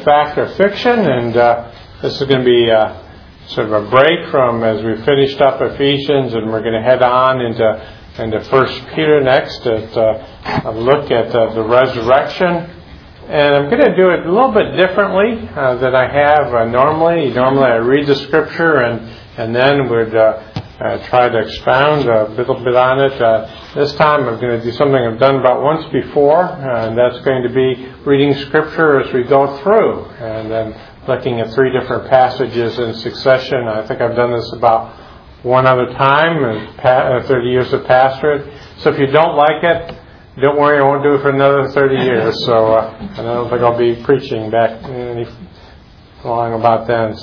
at Fact or Fiction, and this is going to be sort of a break from as we finished up Ephesians, and we're going to head on into 1 Peter next at a look at the resurrection. And I'm going to do it a little bit differently than I have normally. Normally I read the scripture and then would try to expound a little bit on it. This time I'm going to do something I've done about once before, and that's going to be reading scripture as we go through, and then looking at 3 different passages in succession. I think I've done this about one other time in 30 years of pastorate. So if you don't like it, don't worry, I won't do it for another 30 years. So I don't think I'll be preaching back any long about then.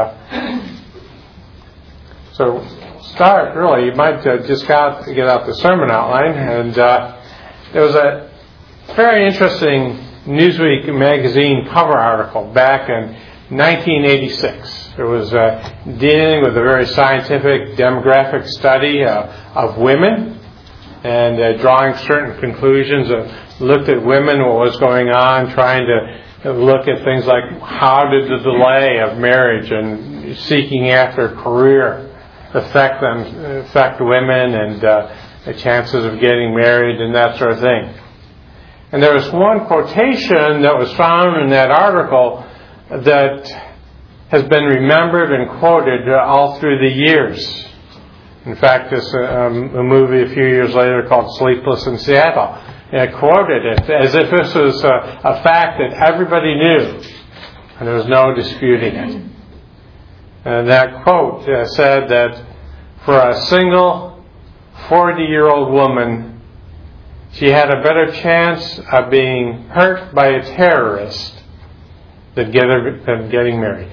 So start really. You might just get out the sermon outline. And there was a very interesting Newsweek magazine cover article back in 1986. It was dealing with a very scientific demographic study of women, and drawing certain conclusions. Looked at women, what was going on, trying to look at things like how did the delay of marriage and seeking after a career affect women, and the chances of getting married and that sort of thing. And there was one quotation that was found in that article that has been remembered and quoted all through the years. In fact, there's a movie a few years later called Sleepless in Seattle. And it quoted it as if this was a fact that everybody knew, and there was no disputing it. And that quote said that for a single 40-year-old woman, she had a better chance of being hurt by a terrorist than getting married.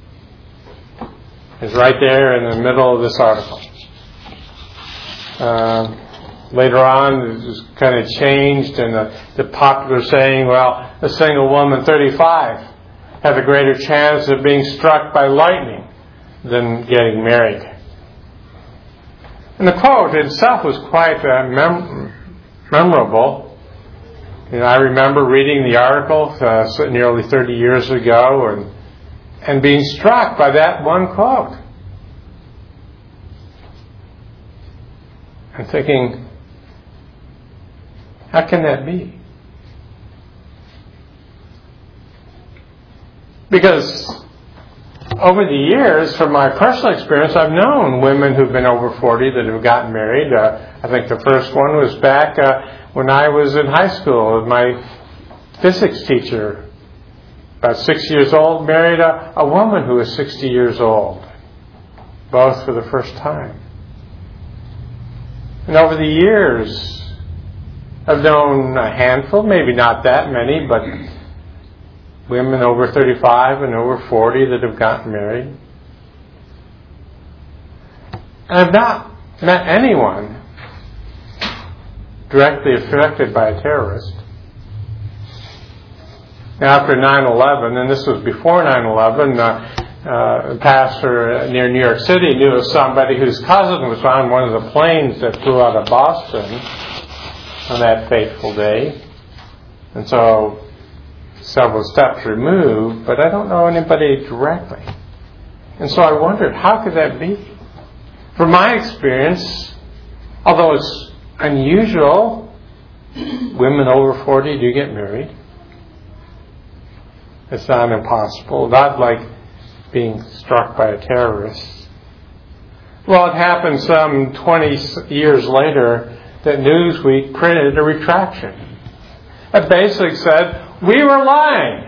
It's right there in the middle of this article. Later on, it was kind of changed, and the popular saying, well, a single woman, 35, had a greater chance of being struck by lightning than getting married. And the quote itself was quite memorable. You know, I remember reading the article nearly 30 years ago and being struck by that one quote. And thinking, how can that be? Because over the years, from my personal experience, I've known women who've been over 40 that have gotten married. I think the first one was back when I was in high school with my physics teacher. About 6 years old, married a woman who was 60 years old. Both for the first time. And over the years, I've known a handful, maybe not that many, but women over 35 and over 40 that have gotten married. And I've not met anyone directly affected by a terrorist. After 9/11, and this was before 9/11, a pastor near New York City knew of somebody whose cousin was on one of the planes that flew out of Boston on that fateful day. And so several steps removed, but I don't know anybody directly. And so I wondered, how could that be? From my experience, although it's unusual, women over 40 do get married. It's not impossible, not like being struck by a terrorist. Well, it happened some 20 years later that Newsweek printed a retraction. It basically said, we were lying.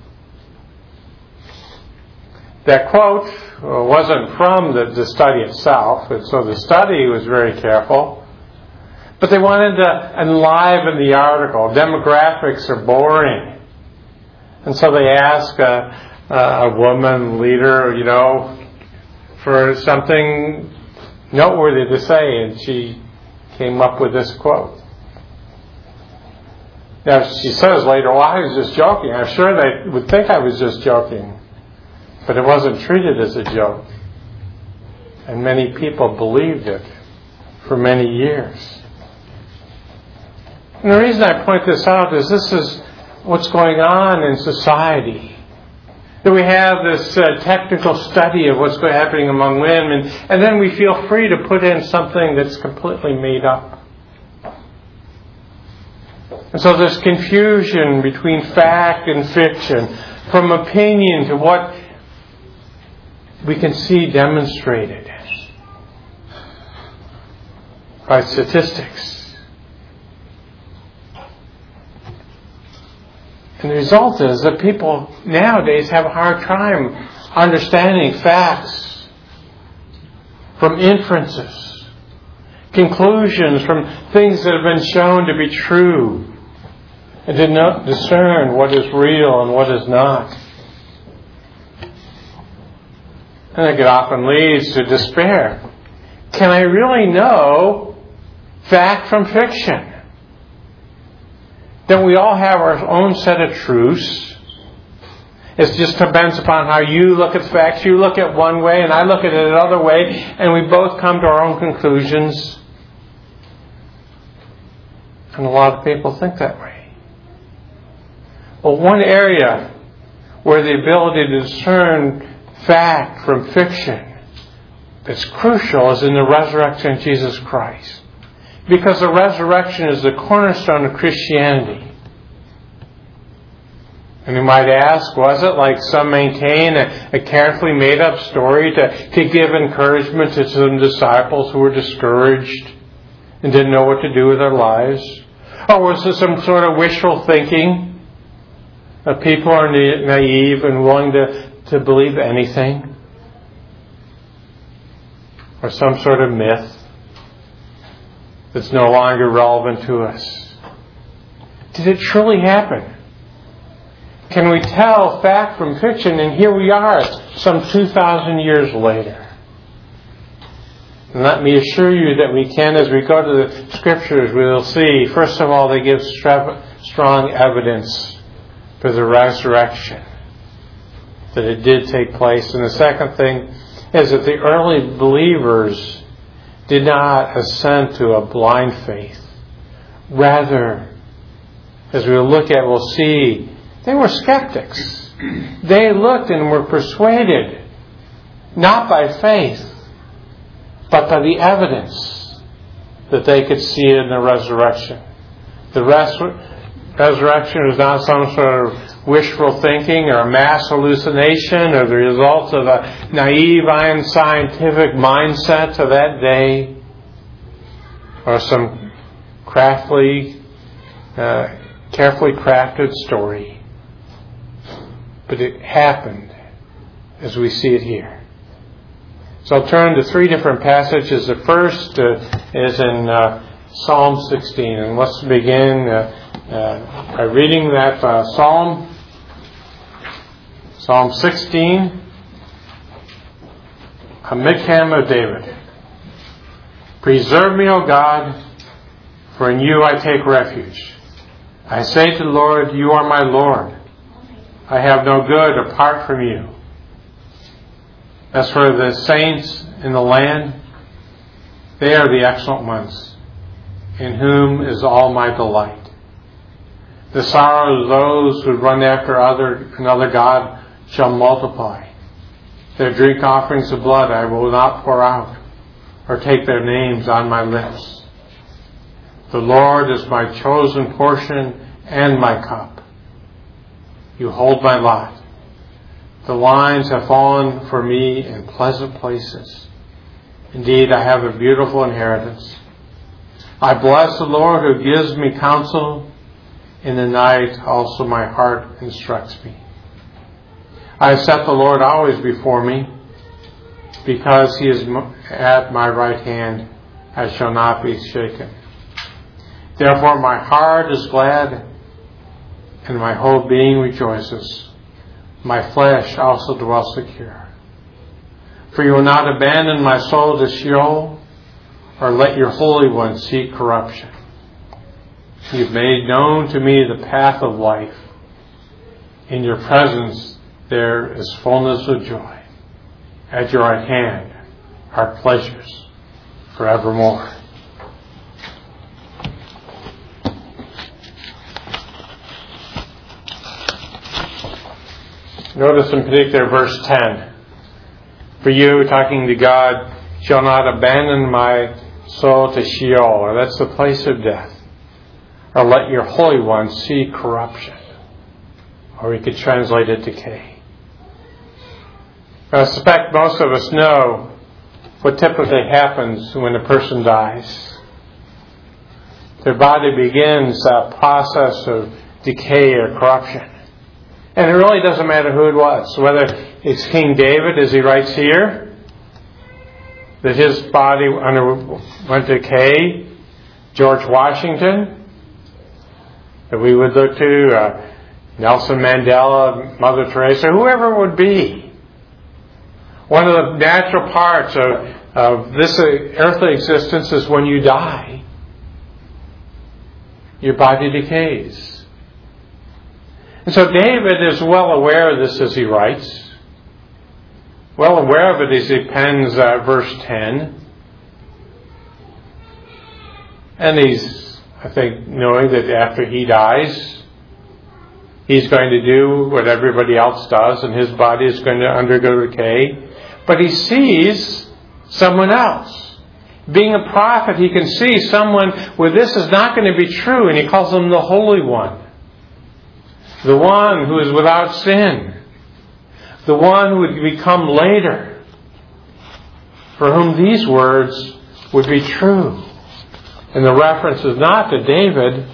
That quote wasn't from the study itself, and so the study was very careful. But they wanted to enliven the article. Demographics are boring. And so they asked a woman leader, for something noteworthy to say, and she came up with this quote. Now, she says later, well, I was just joking. I'm sure they would think I was just joking. But it wasn't treated as a joke. And many people believed it for many years. And the reason I point this out is this is what's going on in society. That we have this technical study of what's happening among women, and then we feel free to put in something that's completely made up. And so there's confusion between fact and fiction, from opinion to what we can see demonstrated by statistics. And the result is that people nowadays have a hard time understanding facts from inferences, conclusions from things that have been shown to be true, and to not discern what is real and what is not. And it often leads to despair. Can I really know fact from fiction? Then we all have our own set of truths. It just depends upon how you look at facts. You look at one way and I look at it another way, and we both come to our own conclusions. And a lot of people think that way. Well, one area where the ability to discern fact from fiction that's crucial is in the resurrection of Jesus Christ. Because the resurrection is the cornerstone of Christianity. And you might ask, was it like some maintain a carefully made up story to give encouragement to some disciples who were discouraged and didn't know what to do with their lives? Or was it some sort of wishful thinking? That people are naive and willing to believe anything? Or some sort of myth that's no longer relevant to us? Did it truly happen? Can we tell fact from fiction? And here we are, some 2,000 years later. And let me assure you that we can. As we go to the Scriptures, we will see, first of all, they give strong evidence for the resurrection, that it did take place. And the second thing is that the early believers did not assent to a blind faith. Rather, as we'll look at, we'll see, they were skeptics. They looked and were persuaded, not by faith, but by the evidence that they could see in the resurrection. The resurrection is not some sort of wishful thinking or a mass hallucination or the result of a naive, unscientific mindset of that day, or some carefully crafted story. But it happened as we see it here. So I'll turn to three different passages. The first is in Psalm 16. And let's begin by reading that Psalm. Psalm 16, a Michtam of David. Preserve me, O God, for in you I take refuge. I say to the Lord, you are my Lord. I have no good apart from you. As for the saints in the land, they are the excellent ones, in whom is all my delight. The sorrow of those who run after another God shall multiply. Their drink offerings of blood I will not pour out, or take their names on my lips. The Lord is my chosen portion and my cup. You hold my lot. The lines have fallen for me in pleasant places. Indeed, I have a beautiful inheritance. I bless the Lord who gives me counsel. In the night also my heart instructs me. I have set the Lord always before me. Because he is at my right hand, I shall not be shaken. Therefore my heart is glad, and my whole being rejoices. My flesh also dwells secure. For you will not abandon my soul to Sheol, or let your Holy One see corruption. You've made known to me the path of life. In your presence there is fullness of joy. At your right hand are pleasures forevermore. Notice in particular verse 10. For you, talking to God, shall not abandon my soul to Sheol, or that's the place of death, or let your Holy One see corruption. Or we could translate it decay. I suspect most of us know what typically happens when a person dies. Their body begins that process of decay or corruption. And it really doesn't matter who it was, whether it's King David, as he writes here, that his body underwent decay, George Washington, that we would look to, Nelson Mandela, Mother Teresa, whoever it would be. One of the natural parts of this earthly existence is when you die, your body decays. And so David is well aware of this as he writes. Well aware of it as he pens verse 10. And he's, I think, knowing that after he dies, he's going to do what everybody else does, and his body is going to undergo decay. But he sees someone else. Being a prophet, he can see someone where this is not going to be true, and he calls him the Holy One. The one who is without sin. The one who would become later. For whom these words would be true. And the reference is not to David,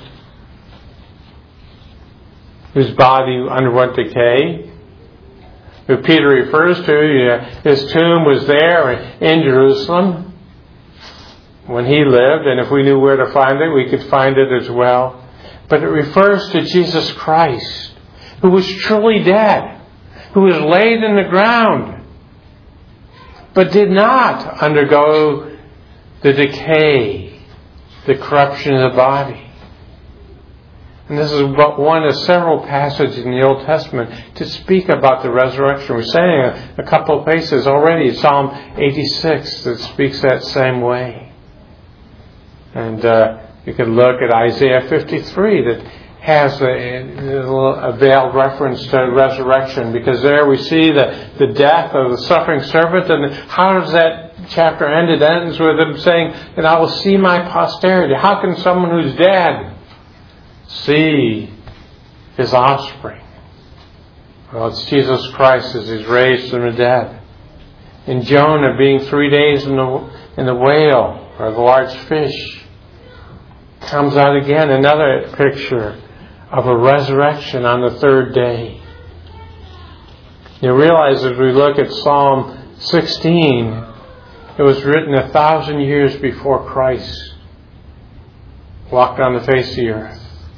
whose body underwent decay, who Peter refers to. His tomb was there in Jerusalem when he lived, and if we knew where to find it, we could find it as well. But it refers to Jesus Christ, who was truly dead, who was laid in the ground, but did not undergo the decay, the corruption of the body. And this is but one of several passages in the Old Testament to speak about the resurrection. We're saying a couple of places already, Psalm 86, that speaks that same way. And you could look at Isaiah 53 that has a veiled reference to resurrection, because there we see the death of the suffering servant. And how does that chapter end? It ends with him saying, and I will see my posterity. How can someone who's dead see his offspring? Well, it's Jesus Christ as he's raised from the dead. In Jonah being 3 days in the whale, or the large fish, comes out again, another picture of a resurrection on the third day. You realize as we look at Psalm 16, it was written 1,000 years before Christ walked on the face of the earth.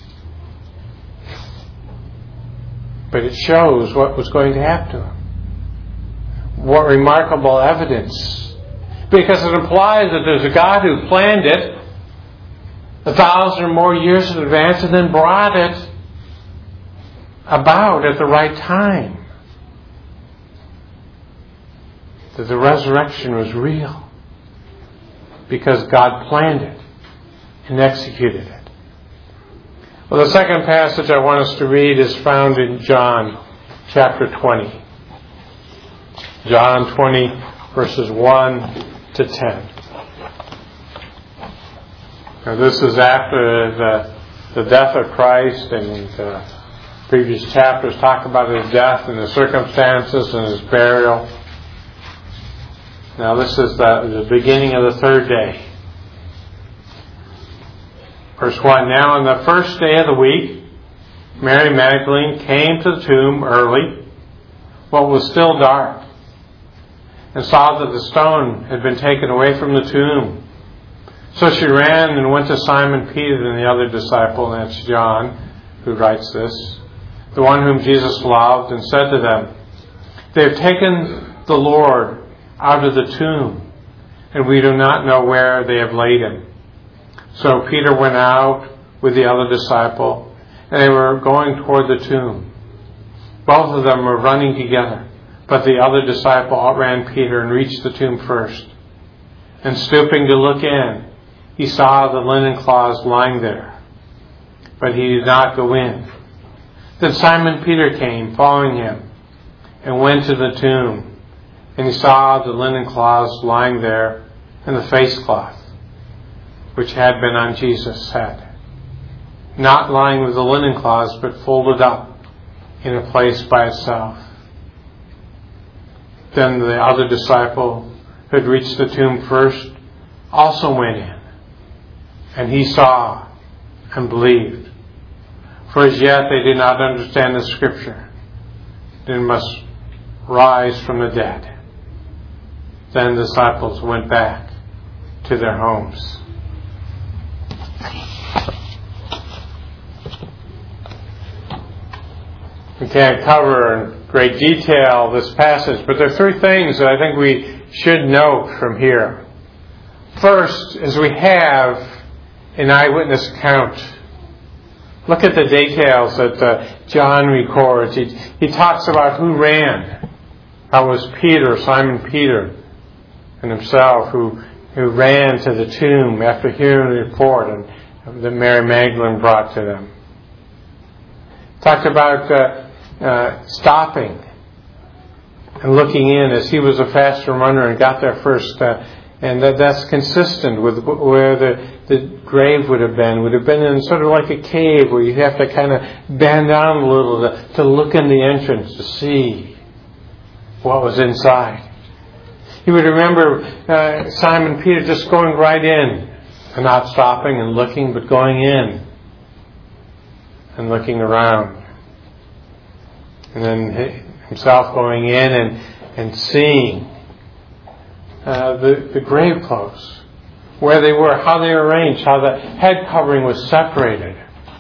But it shows what was going to happen to him. What remarkable evidence. Because it implies that there's a God who planned it 1,000 or more years in advance and then brought it about at the right time. That the resurrection was real. Because God planned it and executed it. Well, the second passage I want us to read is found in John chapter 20. John 20, verses 1 to 10. Now, this is after the death of Christ, and the previous chapters talk about his death and the circumstances and his burial. Now, this is the beginning of the third day. Verse 1, now on the first day of the week, Mary Magdalene came to the tomb early, while it was still dark, and saw that the stone had been taken away from the tomb. So she ran and went to Simon Peter and the other disciple, and that's John, who writes this, the one whom Jesus loved, and said to them, they have taken the Lord out of the tomb, and we do not know where they have laid him. So Peter went out with the other disciple, and they were going toward the tomb. Both of them were running together, but the other disciple outran Peter and reached the tomb first. And stooping to look in, he saw the linen cloths lying there, but he did not go in. Then Simon Peter came, following him, and went to the tomb. And he saw the linen cloths lying there, and the face cloth, which had been on Jesus' head, not lying with the linen cloths, but folded up in a place by itself. Then the other disciple, who had reached the tomb first, also went in, and he saw and believed. For as yet they did not understand the Scripture, that it must rise from the dead. Then the disciples went back to their homes. We can't cover in great detail this passage, but there are three things that I think we should note from here. First, as we have an eyewitness account, look at the details that John records. He talks about who ran. That was Peter, Simon Peter, and himself, who ran to the tomb after hearing the report that Mary Magdalene brought to them. Talked about stopping and looking in, as he was a faster runner and got there first. And that's consistent with where the grave would have been. Would have been in sort of like a cave where you have to kind of bend down a little to look in the entrance to see what was inside. He would remember Simon Peter just going right in and not stopping and looking, but going in and looking around. And then himself going in and seeing the grave clothes, where they were, how they were arranged, how the head covering was separated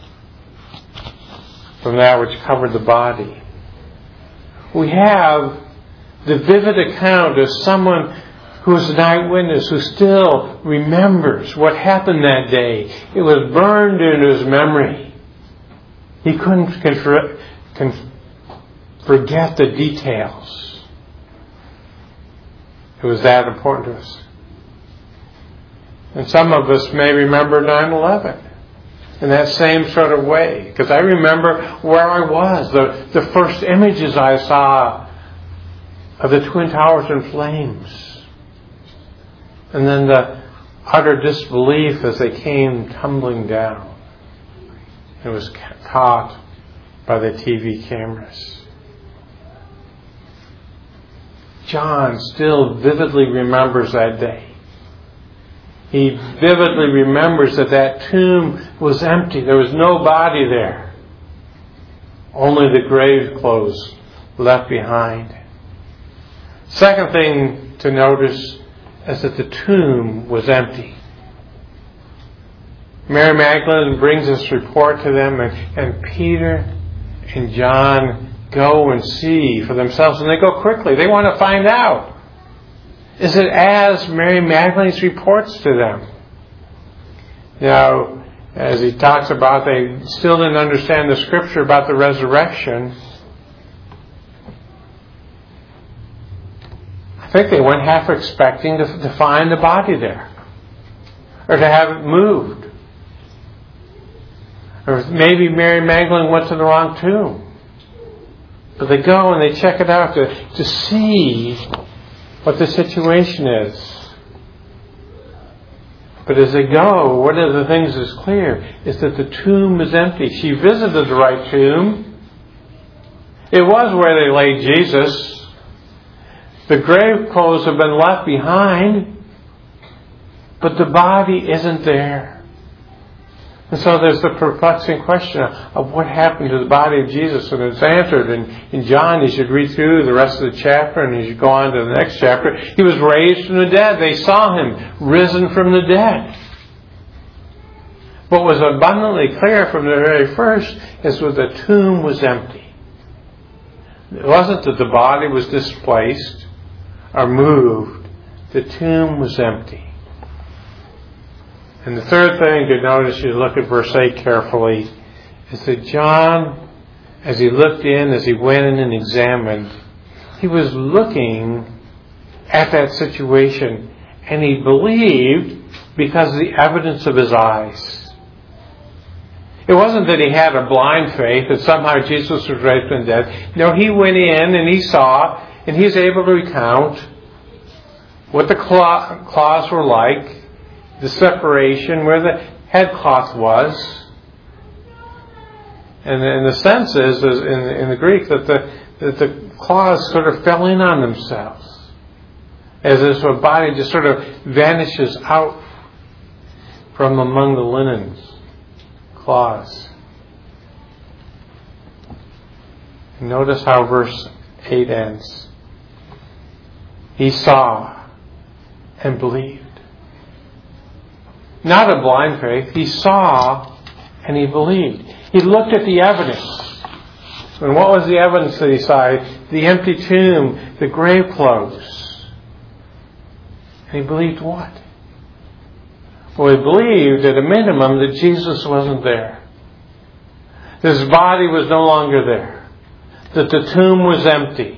from that which covered the body. We have the vivid account of someone who is an eyewitness, who still remembers what happened that day. It was burned into his memory. He couldn't forget the details. It was that important to us. And some of us may remember 9/11 in that same sort of way. Because I remember where I was, the first images I saw of the Twin Towers in flames. And then the utter disbelief as they came tumbling down. It was caught by the TV cameras. John still vividly remembers that day. He vividly remembers that tomb was empty. There was no body there. Only the grave clothes left behind. Second thing to notice is that the tomb was empty. Mary Magdalene brings this report to them, and Peter and John go and see for themselves, and they go quickly. They want to find out. Is it as Mary Magdalene reports to them? Now, as he talks about, they still didn't understand the Scripture about the resurrection. I think they went half expecting to find the body there, or to have it moved. Or maybe Mary Magdalene went to the wrong tomb. But they go and they check it out to see what the situation is. But as they go, one of the things that's clear is that the tomb is empty. She visited the right tomb. It was where they laid Jesus. The grave clothes have been left behind, but the body isn't there. And so there's the perplexing question of what happened to the body of Jesus, and it's answered in John. You should read through the rest of the chapter, and you should go on to the next chapter. He was raised from the dead. They saw him risen from the dead. What was abundantly clear from the very first is that the tomb was empty. It wasn't that the body was displaced or moved. The tomb was empty. And the third thing to notice, you look at verse 8 carefully, is that John, as he looked in, as he went in and examined, he was looking at that situation, and he believed because of the evidence of his eyes. It wasn't that he had a blind faith, that somehow Jesus was raised from the dead. No, he went in and he saw, and he's able to recount what the claws were like, the separation, where the headcloth was. And the sense is in the Greek that the claws sort of fell in on themselves, as if a body just sort of vanishes out from among the linens. Claws. Notice how verse 8 ends. He saw and believed. Not a blind faith. He saw and he believed. He looked at the evidence. And what was the evidence that he saw? The empty tomb, the grave clothes. And he believed what? Well, he believed at a minimum that Jesus wasn't there. His body was no longer there. That the tomb was empty.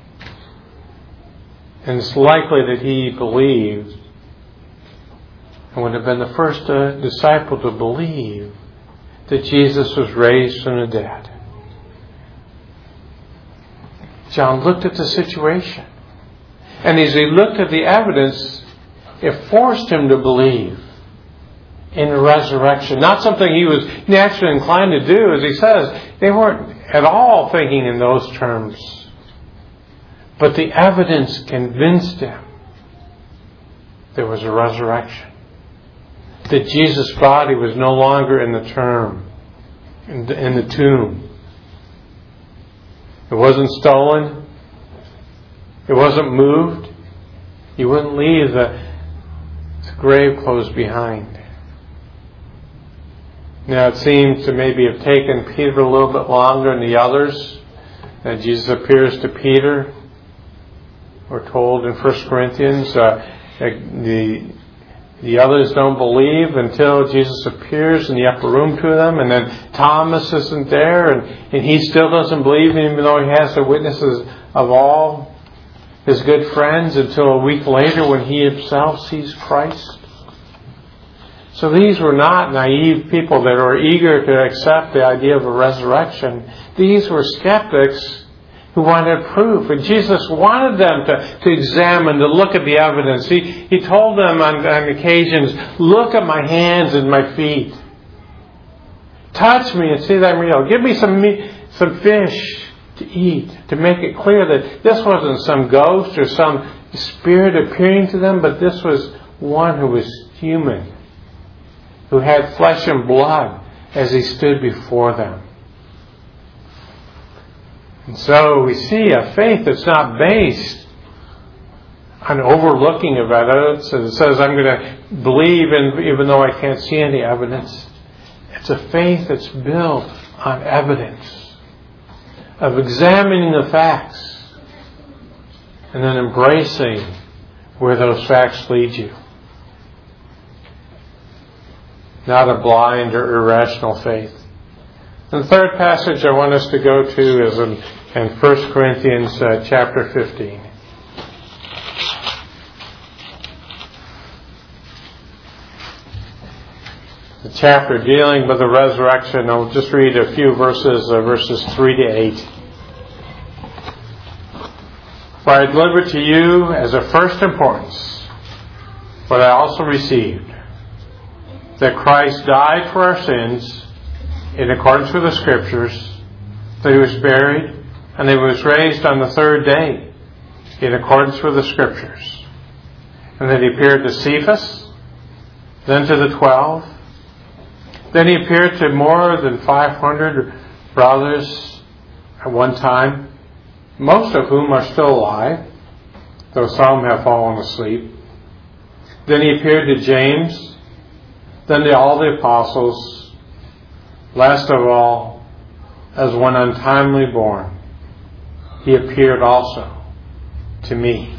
And it's likely that he believed and would have been the first disciple to believe that Jesus was raised from the dead. John looked at the situation. And as he looked at the evidence, it forced him to believe in the resurrection. Not something he was naturally inclined to do. As he says, they weren't at all thinking in those terms. But the evidence convinced him there was a resurrection. That Jesus' body was no longer in the tomb. It wasn't stolen. It wasn't moved. He wouldn't leave the grave clothes behind. Now it seems to maybe have taken Peter a little bit longer than the others. That Jesus appears to Peter. We're told in 1 Corinthians, the others don't believe until Jesus appears in the upper room to them, and then Thomas isn't there, and he still doesn't believe, even though he has the witnesses of all his good friends, until a week later when he himself sees Christ. So these were not naive people that were eager to accept the idea of a resurrection. These were skeptics who wanted proof. And Jesus wanted them to examine, to look at the evidence. He told them on occasions, look at my hands and my feet. Touch me and see that I'm real. Give me some meat, some fish to eat, to make it clear that this wasn't some ghost or some spirit appearing to them, but this was one who was human, who had flesh and blood as he stood before them. And so we see a faith that's not based on overlooking of evidence. And it says, I'm going to believe even though I can't see any evidence. It's a faith that's built on evidence, of examining the facts and then embracing where those facts lead you. Not a blind or irrational faith. And the third passage I want us to go to is in 1 Corinthians chapter 15. The chapter dealing with the resurrection. I'll just read a few verses 3 to 8. For I delivered to you as of first importance what I also received, that Christ died for our sins in accordance with the Scriptures, that He was buried, and He was raised on the third day in accordance with the Scriptures, and that He appeared to Cephas, then to the 12, then He appeared to more than 500 brothers at one time, most of whom are still alive, though some have fallen asleep. Then He appeared to James, then to all the apostles. Last of all, as one untimely born, He appeared also to me.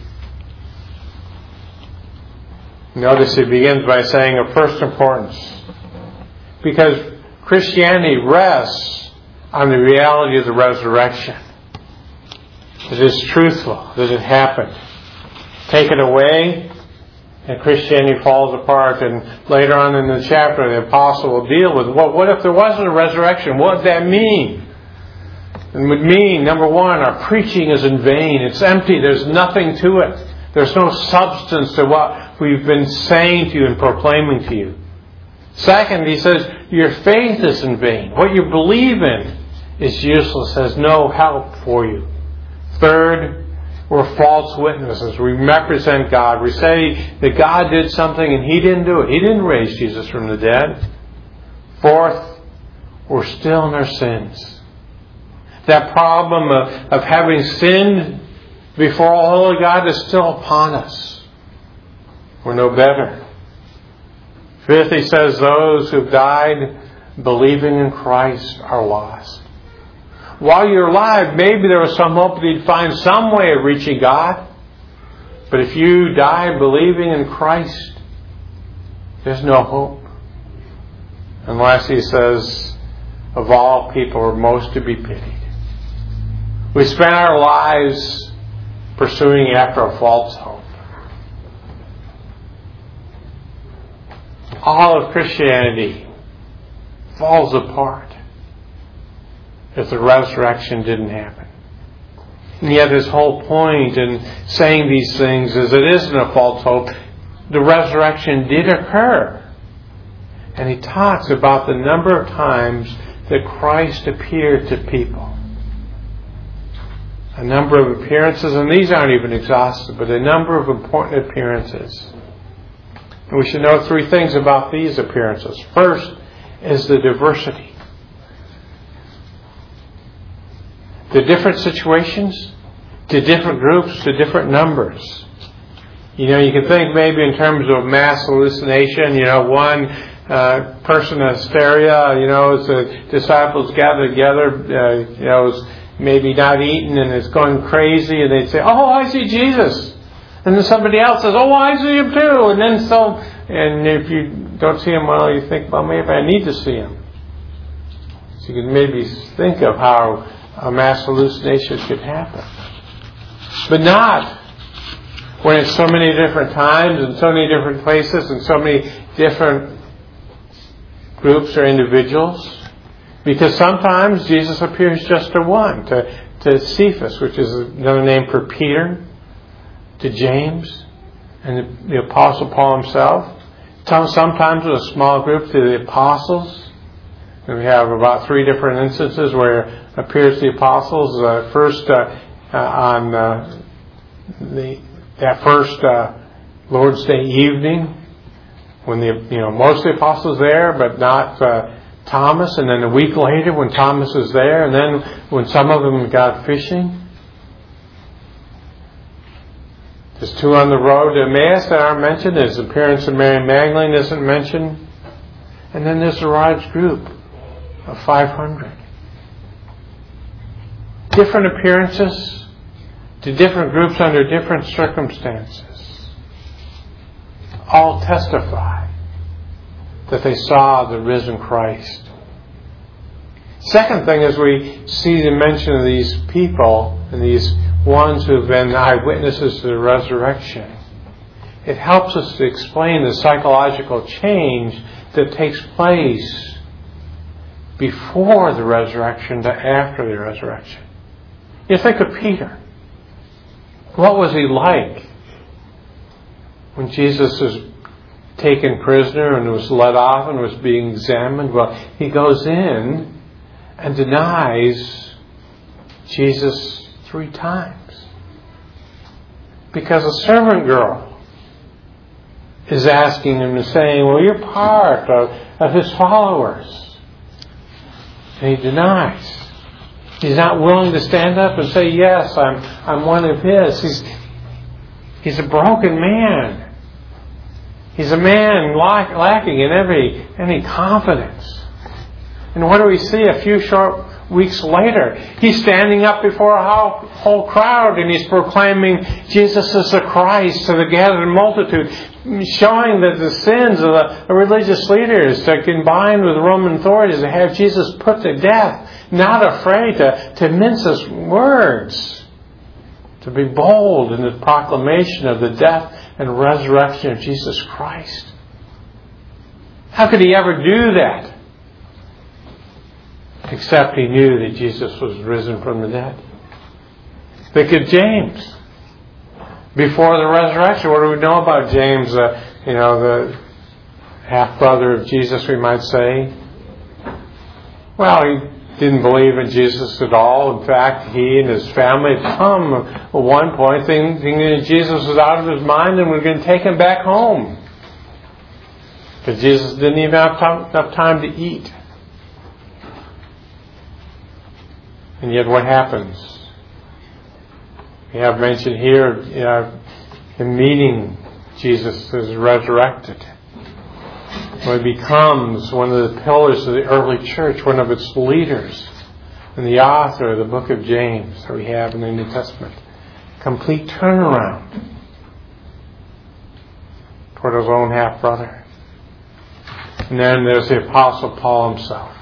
Notice He begins by saying of first importance, because Christianity rests on the reality of the resurrection. It is truthful that it happened. Take it away, And Christianity falls apart. And later on in the chapter, the apostle will deal with, well, what if there wasn't a resurrection? What would that mean? It would mean, number one, our preaching is in vain. It's empty. There's nothing to it. There's no substance to what we've been saying to you and proclaiming to you. Second, he says, your faith is in vain. What you believe in is useless. Has no help for you. Third, we're false witnesses. We represent God. We say that God did something and He didn't do it. He didn't raise Jesus from the dead. Fourth, we're still in our sins. That problem of having sinned before a holy God is still upon us. We're no better. Fifth, he says, those who've died believing in Christ are lost. While you're alive, maybe there was some hope that you'd find some way of reaching God. But if you die believing in Christ, there's no hope. Unless, he says, of all people are most to be pitied. We spend our lives pursuing after a false hope. All of Christianity falls apart if the resurrection didn't happen. And yet his whole point in saying these things is it isn't a false hope. The resurrection did occur. And he talks about the number of times that Christ appeared to people. A number of appearances, and these aren't even exhaustive, but a number of important appearances. And we should know three things about these appearances. First is the diversity. The different situations, to different groups, to different numbers. You know, you can think maybe in terms of mass hallucination, one person in hysteria, as the disciples gather together, maybe not eating and it's going crazy, and they'd say, oh, I see Jesus. And then somebody else says, oh, I see him too. And if you don't see him, well, you think, well, maybe I need to see him. So you can maybe think of how a mass hallucination could happen. But not when it's so many different times and so many different places and so many different groups or individuals. Because sometimes Jesus appears just to one, to Cephas, which is another name for Peter, to James, and the Apostle Paul himself. Sometimes with a small group to the apostles. And we have about 3 different instances where it appears to the apostles. First, on that first Lord's Day evening, when most of the apostles there, but not Thomas, and then a week later when Thomas is there, and then when some of them got fishing. There's 2 on the road to Emmaus that aren't mentioned. There's the appearance of Mary Magdalene isn't mentioned. And then there's a large group of 500. Different appearances to different groups under different circumstances. All testify that they saw the risen Christ. Second thing is we see the mention of these people and these ones who have been eyewitnesses to the resurrection. It helps us to explain the psychological change that takes place before the resurrection to after the resurrection. You think of Peter. What was he like when Jesus was taken prisoner and was led off and was being examined? Well, he goes in and denies Jesus 3 times. Because a servant girl is asking him and saying, well, you're part of his followers. And he denies. He's not willing to stand up and say, yes, I'm one of his. He's a broken man. He's a man lacking in any confidence. And what do we see a few short weeks later? He's standing up before a whole crowd and he's proclaiming Jesus is the Christ to the gathered multitude, showing that the sins of the religious leaders that combined with Roman authorities to have Jesus put to death, not afraid to mince his words, to be bold in the proclamation of the death and resurrection of Jesus Christ. How could he ever do that? Except he knew that Jesus was risen from the dead. Think of James. Before the resurrection, what do we know about James? The half-brother of Jesus, we might say. Well, he didn't believe in Jesus at all. In fact, he and his family had come at one point thinking that Jesus was out of his mind and we're going to take him back home. Because Jesus didn't even have enough time to eat. And yet what happens? We have mentioned here in meeting Jesus is resurrected. When he becomes one of the pillars of the early church, one of its leaders, and the author of the book of James that we have in the New Testament. Complete turnaround toward his own half-brother. And then there's the Apostle Paul himself.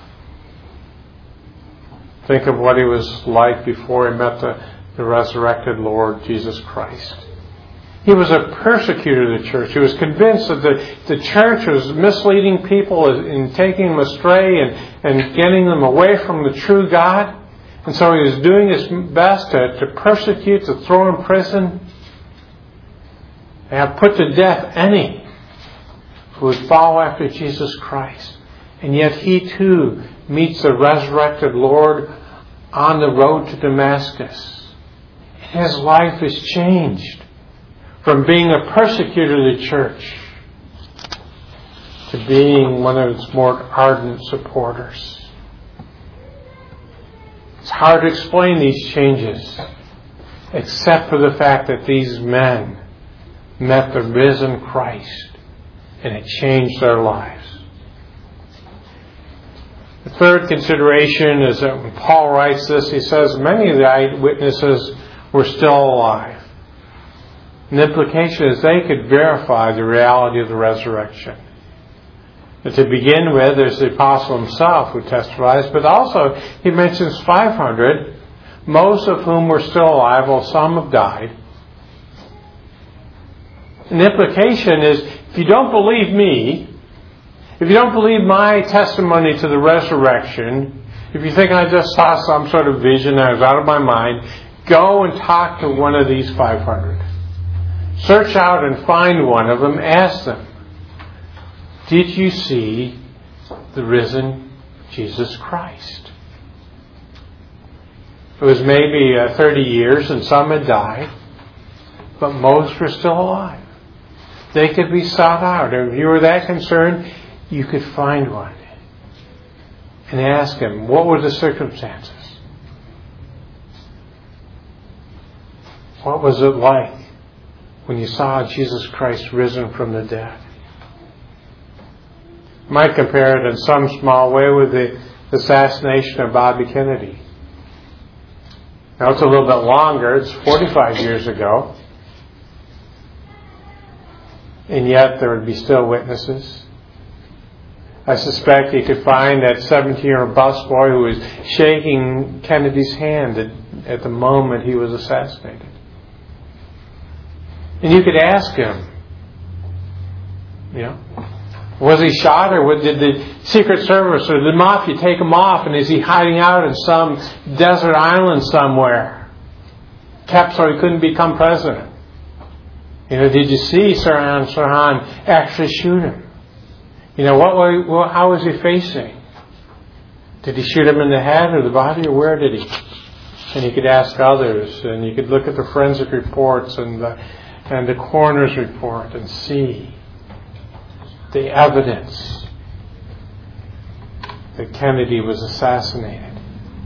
Think of what he was like before he met the resurrected Lord Jesus Christ. He was a persecutor of the church. He was convinced that the church was misleading people and taking them astray and getting them away from the true God. And so he was doing his best to persecute, to throw in prison, and have put to death any who would follow after Jesus Christ. And yet he too meets the resurrected Lord on the road to Damascus. His life is changed from being a persecutor of the church to being one of its more ardent supporters. It's hard to explain these changes, except for the fact that these men met the risen Christ and it changed their lives. The third consideration is that when Paul writes this, he says many of the eyewitnesses were still alive. And the implication is they could verify the reality of the resurrection. And to begin with, there's the apostle himself who testifies, but also he mentions 500, most of whom were still alive, while some have died. And the implication is, if you don't believe me, if you don't believe my testimony to the resurrection, if you think I just saw some sort of vision, I was out of my mind, go and talk to one of these 500. Search out and find one of them. Ask them, did you see the risen Jesus Christ? It was maybe 30 years and some had died, but most were still alive. They could be sought out. If you were that concerned, you could find one and ask him, what were the circumstances? What was it like when you saw Jesus Christ risen from the dead? You might compare it in some small way with the assassination of Bobby Kennedy. Now it's a little bit longer. It's 45 years ago. And yet there would be still witnesses. I suspect you could find that 17-year-old busboy who was shaking Kennedy's hand at the moment he was assassinated. And you could ask him, was he shot, or did the Secret Service or the Mafia take him off, and is he hiding out in some desert island somewhere, kept so he couldn't become president? Did you see Sirhan actually shoot him? How was he facing? Did he shoot him in the head or the body, or where did he? And you could ask others, and you could look at the forensic reports and the coroner's report and see the evidence that Kennedy was assassinated.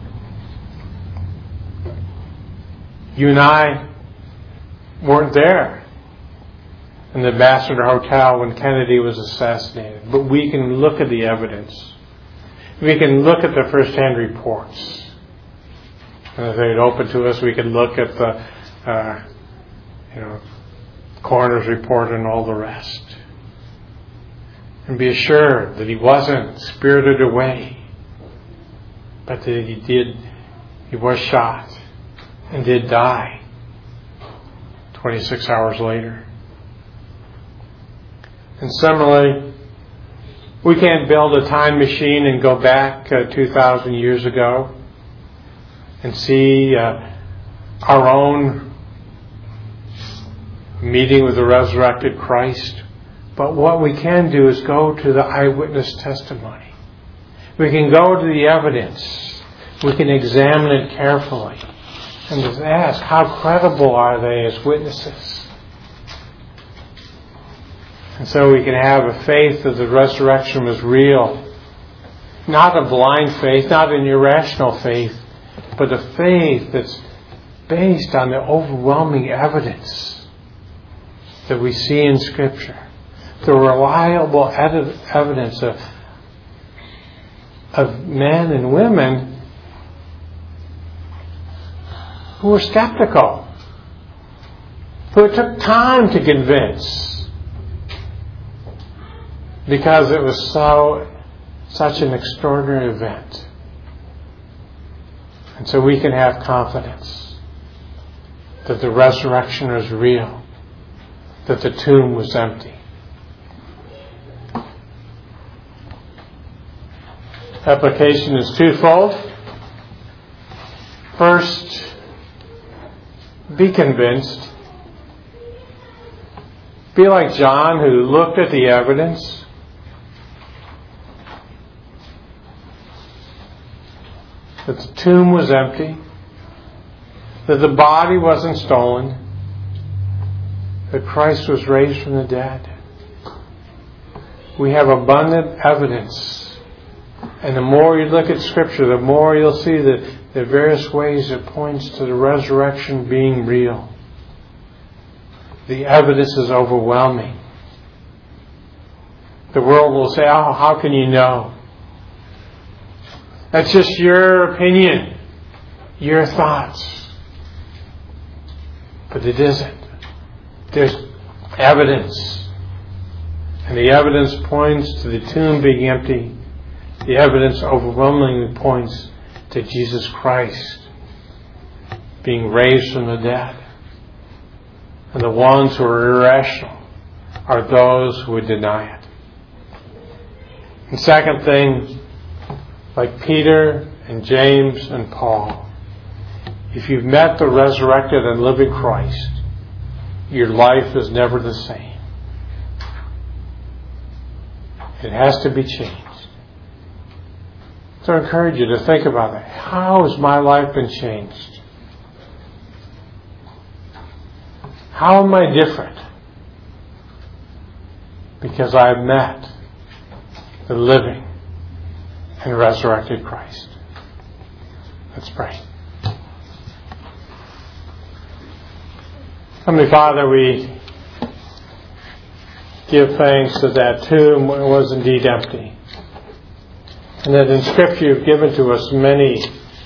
You and I weren't there in the Ambassador Hotel when Kennedy was assassinated, but we can look at the evidence. We can look at the first-hand reports. And if they'd open to us, we could look at the coroner's report and all the rest, and be assured that he wasn't spirited away, but that he was shot and did die 26 hours later. And similarly, we can't build a time machine and go back 2,000 years ago and see our own meeting with the resurrected Christ. But what we can do is go to the eyewitness testimony. We can go to the evidence. We can examine it carefully and just ask, how credible are they as witnesses? And so we can have a faith that the resurrection was real. Not a blind faith, not an irrational faith, but a faith that's based on the overwhelming evidence that we see in Scripture. The reliable evidence of men and women who were skeptical, who it took time to convince, because it was such an extraordinary event. And so we can have confidence that the resurrection is real, that the tomb was empty. Application is twofold. First, be convinced. Be like John, who looked at the evidence, that the tomb was empty, that the body wasn't stolen, that Christ was raised from the dead. We have abundant evidence. And the more you look at Scripture, the more you'll see the various ways it points to the resurrection being real. The evidence is overwhelming. The world will say, oh, how can you know? That's just your opinion, your thoughts. But it isn't. There's evidence. And the evidence points to the tomb being empty. The evidence overwhelmingly points to Jesus Christ being raised from the dead. And the ones who are irrational are those who would deny it. And second thing, like Peter and James and Paul, if you've met the resurrected and living Christ, your life is never the same. It has to be changed. So I encourage you to think about that. How has my life been changed? How am I different? Because I've met the living and resurrected Christ. Let's pray. Heavenly Father, we give thanks that that tomb was indeed empty. And that in Scripture you've given to us many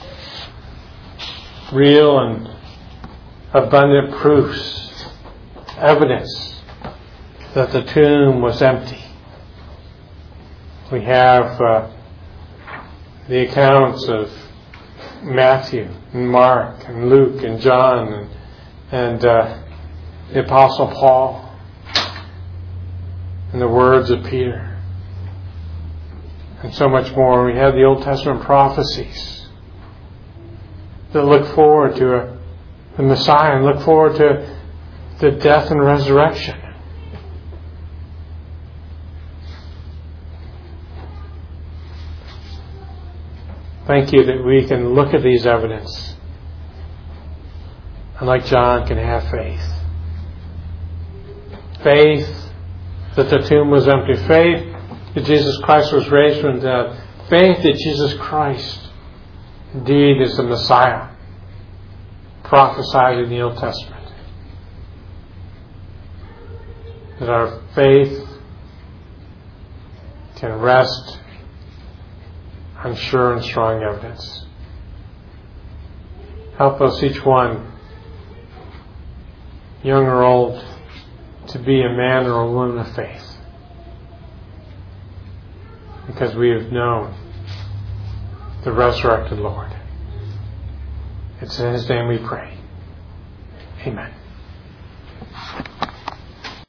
real and abundant proofs, evidence that the tomb was empty. We have the accounts of Matthew and Mark and Luke and John and the Apostle Paul and the words of Peter. And so much more. We have the Old Testament prophecies that look forward to the Messiah and look forward to the death and resurrection. Thank you that we can look at these evidence and like John can have faith. Faith that the tomb was empty. Faith that Jesus Christ was raised from the dead. Faith that Jesus Christ indeed is the Messiah prophesied in the Old Testament. That our faith can rest on sure and strong evidence. Help us each one, young or old, to be a man or a woman of faith. Because we have known the resurrected Lord. It's in His name we pray. Amen.